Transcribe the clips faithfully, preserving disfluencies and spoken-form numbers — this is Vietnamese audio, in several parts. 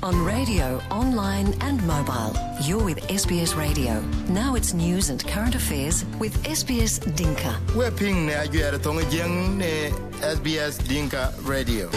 on radio, online and mobile. You're with S B S Radio. Now it's news and current affairs with S B S Dinka. We're ping ne ajuere tonga jeng ne S B S Dinka Radio.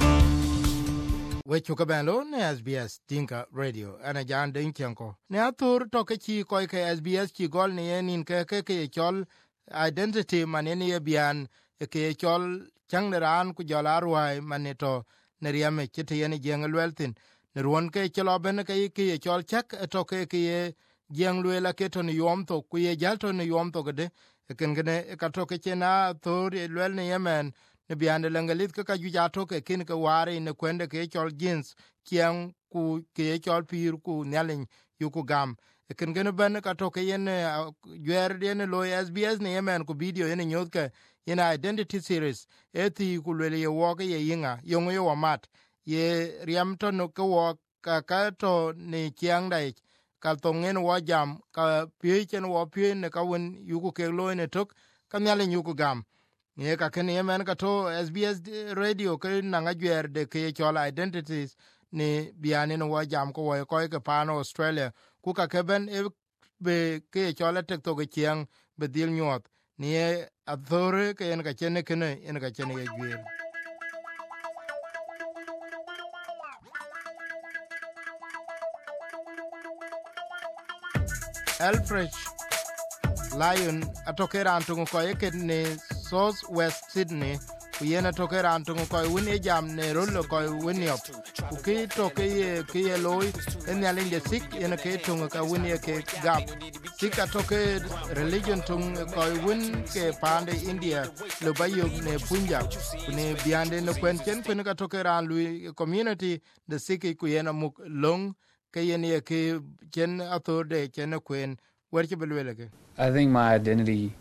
We chuka benlo ne S B S Dinka Radio. Ana jan ding chanko. Ne atur toke chi koi ke S B S chi gol ne yenin ke ke ke chol identity manene ye bian ke chol changneran ku jola ruai maneto ne riame chite yene jeng lweltin. Ne ruon ke chelo ben ke ke chol chak toke ke jeng lwela ke to ne yom to ku ye jalto ne yom to gede ken gene ka toke chena thor lwel ne yemen ne bian lengalit ka ju ja toke kin ke ware ne kwende ke chol jeans kiang ku ke chol pir ku nyalin yu ku gam ken gene ben ka toke yen gwer den lo S B S ne yemen ku video yen nyot ke yen identity series eti ku le ye wo ke ye yinga yongo yo mat ye riam to no ko wo ka ka to ne kiang dai ka tongen wo jam ka pye chen wo pye ne ka won yu ku ke lo ne tok ka nyalin yu ku gam ye ka ken yemen ka to S B S radio ke na nga gwer de ke chol identities ne biane no wo jam ko wo ko ke pano Australia ku ka ke ben e be ke chol tek to ke chiang be dil nyot ne athore ke en ka chen ke ne en ka chen ye gwer Alfred Lion atokera antungu ko eket ne South West Sydney ku yena tokera antungu ko woni jam ne rolo ko woni op ku ki toke ye ki ye loy en ya linde sik ena ke tungu ka woni ke gap sik atoke religion tung ko won ke pande India lo bayo ne Punjab ne biande no kwenchen kun ka tokera lui community the sik ku yena muk long ke yene ke chen authority chen kwen werche belwelege. I think my identity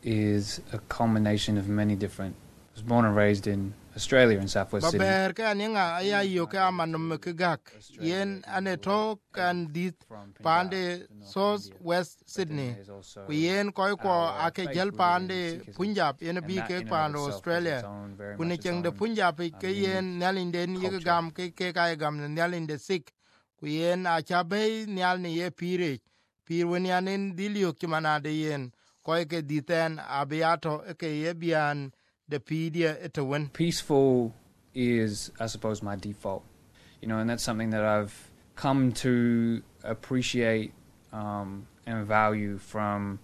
is a combination of many different. I was born and raised in Australia in Southwest Sydney. Baber ka ninga aya yo ka manum ke gak yen aneto kan dit pande South West Sydney ku yen koy ko ake gel pande Punjab yen bi ke pande Australia ku ne cheng de Punjab ke yen nalinden ye gam ke ke ka gam nalinde sik ku yen a chabe nyal ne ye pire pir wen yanen dilio kimanade yen koy ke diten abiato ke ye bian de pedia etwen. Peaceful is, I suppose, my default, you know, and that's something that I've come to appreciate um, and value from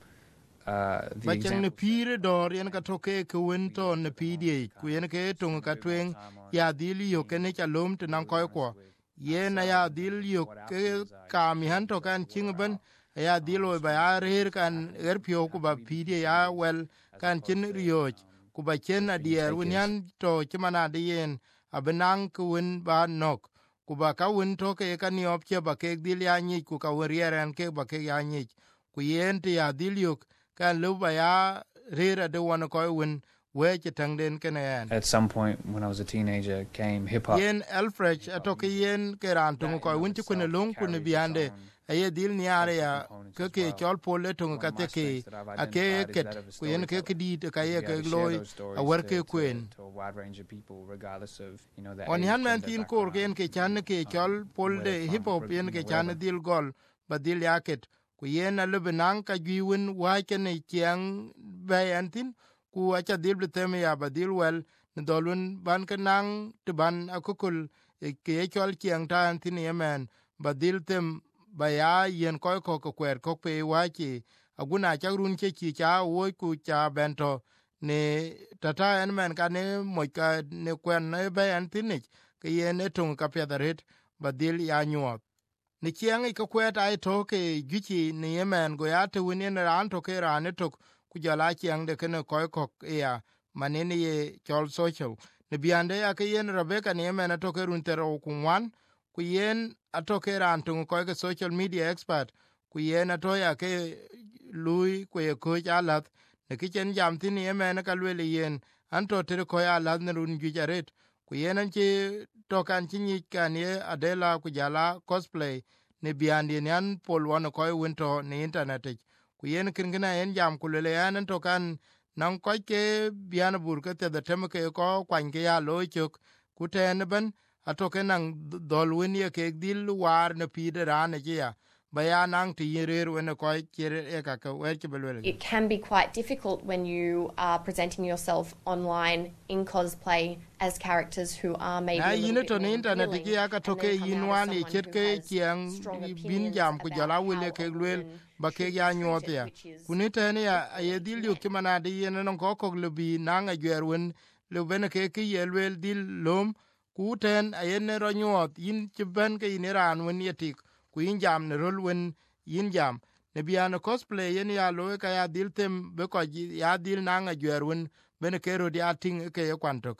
uh, the example. Bachang ne pire dor yen ka toke ke wento ne pedia ku yen ke tung ka twen ya dilio ke ne chalom tenan koy ko yen ya dilio ke kam hanto kan chingben ya dilo ba ya rer kan erpio ku ba pidi ya wel kan chin rioj ku ba chen adier wunyan to chimana de yen abenang ku win ba nok ku ba ka win to ke kan yop che ba ke dil ya ni ku ka werieren ke ba ke ya ni ku yen ti ya dilio kan lu ba ya rer de won ko win we che tang den ken en. At some point when I was a teenager came hip hop. Yen Alfred atoke yen ke ran to ko win ti kun lung kun biande aye dil niare ya ke ke chol pole to ka te ke ake ket ku yen ke di te ka ye ke loy a wer ke kwen on han man tin kor gen ke chan ke chol pol de hip hop yen ke chan dil gol ba dil yaket ku yen a lebenang ka giwen wa ke ne chiang bayantin ku acha dil betem ya ba dil wel ne dolun ban kanang te ban akukul ke chol chiang tan tin yemen ba dil tem ba ya yen koy ko ko kwer ko pe wachi aguna chagrun che chi cha wo ku cha bento ne tata en men ka ne mo ka ne kwen ne ba an tinich ke yen etung ka pedaret badil ya nyot ne chiang ko kwet ai to ke gichi ne yemen go ya te winen ran to ke ran to ku jala chiang de ne koy ko ya manene ye chol social ne biande ya ke yen Rebecca ne yemen to ke run tero ku wan ku yen atoke ran tung ko ke social media expert ku yen atoya ke lui ku ye ko jalat ne kichen jam tin yemen ka lwele yen anto tere ko ya lad ne run gijaret ku yen anche to kan chinyi kan ye adela ku jala cosplay ne biandi ne an pol won ko winto ne internet ku yen kingina yen jam ku lele yan to kan nan ko ke bian bur ke te de tem ke ko kwan ke ya lo chuk ku ten ben atoke nang dol wen ye ke dil war ne pide ran ya bayanang ti yirer wen ko kire e ka ka wer ke belwel. It can be quite difficult when you are presenting yourself online in cosplay as characters who are maybe a little bit more revealing, internet ki aka toke yinwan e chetke kiang bin jam ku jala wile ke lwel ba ke ya nyotia kunita ne ya ayedil yu kimana de yen non ko ko lebi nanga gwerwen le ben ke ke yelwel dil lom kuten ayen ro nyot yin chiben ke iniran wen yetik ku yin jam ne rol wen yin jam ne biana cosplay yen ya lo ka ya dil tem be ko ya dil nanga gwerwen ben ke ro dia ting ke kwantok.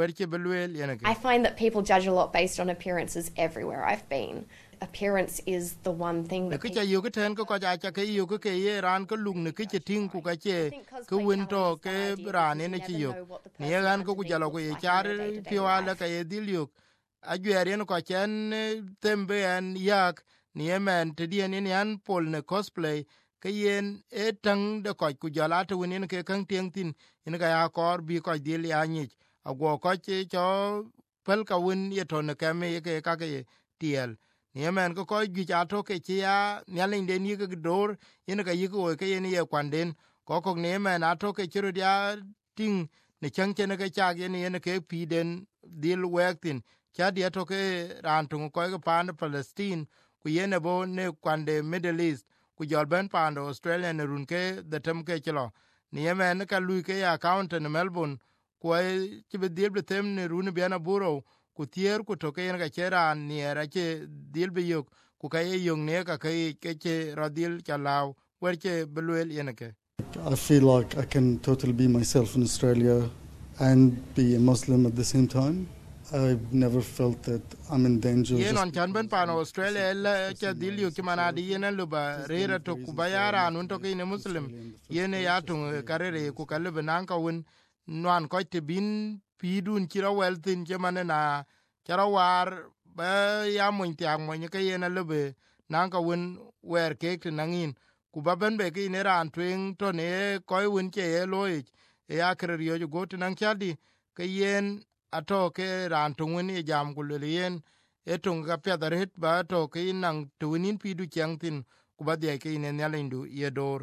I find that people judge a lot based on appearances everywhere I've been. Appearance is the one thing that people... You can go to the you can hear and go look the kitchen ku ka che ku winto ke ran ne chi yo ne ran ko ku jalo ko char piwala ka edilyo aguerien ko chen tembe an yak ne men te dien ne an pol ne cosplay ke yen etang de ko ku jala to winin ke kan tieng tin in ga ya kor bi ko dil ya ni agwo ko che cho pel ka win ye to ne kame ke ka ke tiel ni men ko ko gi ja to ke ya nyalin de ni ke dor yin ka yi ko ke yin ye kwanden ko ko ne men a to ke chru dia ting ne chang chen ke cha ge ni ne ke pi den dil wektin cha dia to ke ran tu ko ke pan Palestine ku yen bo ne kwande Middle East ku jol ben pan Australia ne run ke de tem ke chlo ni men ka lu ke account in Melbourne ko ti be dil be tem ne run be na buro ku tier ku to ke en ga chera ni era che dil be yok ku ka ye yong ne ka ke ke che radil chalao wer che belwel yen ke. I feel like I can totally be myself in Australia and be a Muslim at the same time. I've never felt that I'm in danger. Yen on chan ben pan Australia la che dil yu ki mana di yen lu ba rera to ku bayara nun to ke ne Muslim yen ya tung karere ku ka le ban ka won nan ko te bin pidun kira weltin che mane na kira war ba ya mun tiang mo ke yen le be nan ka won wer ke te nangin ku ba ben be ke ne ran twen to ne ko won che e loy e ya krer yo go te nan kyadi ke yen ato ke ran tun e jam ku le yen e tun ga pe dar hit ba to ke nan tunin pidu kyangtin ku ba de ke ne nyalindu ye dor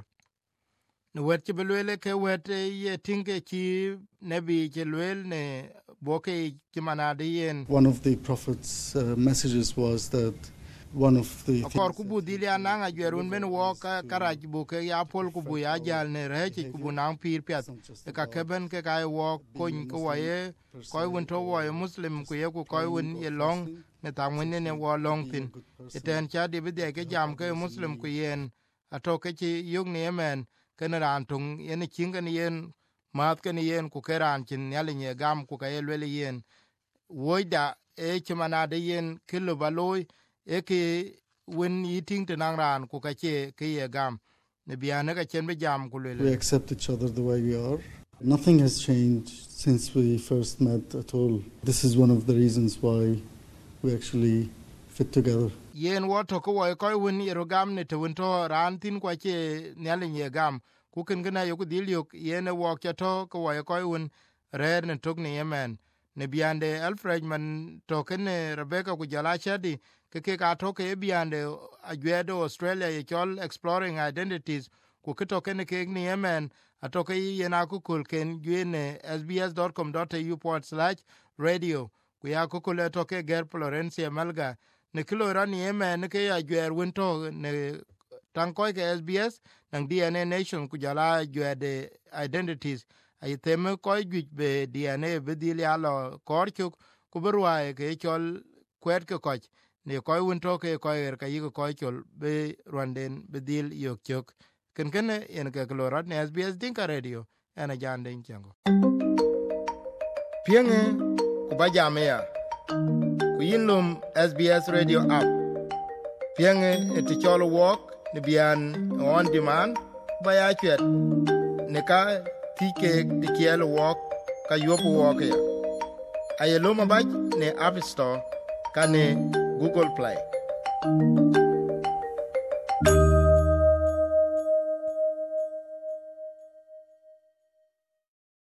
ne wet ke belwele ke wet ye tinge ki ne bi ke lwel ne boke ki manade yen. One of the prophet's uh, messages was that one of the akor ku bu dilia nanga gerun ben wo ka karaj bu ke ya pol ku bu ya jal ne rechi ku bu nang pir pet ka keben ke kai wo kun ku waye ko won to wo muslim ku ye ku ko won ye long ne ta won ne wo long tin eten cha de be de ke jam ke muslim ku yen ato ke chi yug ne men ken ran tung yen chingan yen mat ken yen ku keran chin yali ne gam ku ka yel yen woida e chimana de yen kilo baloy eke when eating to nang ran ku ka che ke ye gam ne biane ka chen be jam ku le we accept each other the way we are. Nothing has changed since we first met at all. This is one of the reasons why we actually fit together. Yen wo to ko wo ko won ye gam ne to won to ran tin kwa che nyale ye gam ku ken gna yo ku dil yo yen wo ke to ko wo ko won rer ne tok ne yemen ne biande Alfred man to ken Rebecca ku jala chadi ke ke ka to ke biande agwedo Australia ye chol exploring identities ku ke to ken ke ni yemen ato ke yena ku kul ken gene s b s dot com dot a u forward slash radio ku ya ku kul to ke ger Florencia Malga ne kilo ran yemen ke agwer won to ne tan ko ke S B S nang D N A nation ku jala agwede identities ay tem ko gwi be D N A be dil ya lo korchuk ku berwa ke chol kwet ke koch ne ko won to ke ko er ka yi ko chol be rwanden be dil yok chok ken ken en ke klorat ne S B S Dinka Radio ana jande inchango pienge ku ba jamea ku yinlum S B S Radio app pienge et chol walk ne bian on demand ba ya chet ne ka tike de kiel walk ka yop walk ya ayelo mabaj ne App Store ka ne Google Play.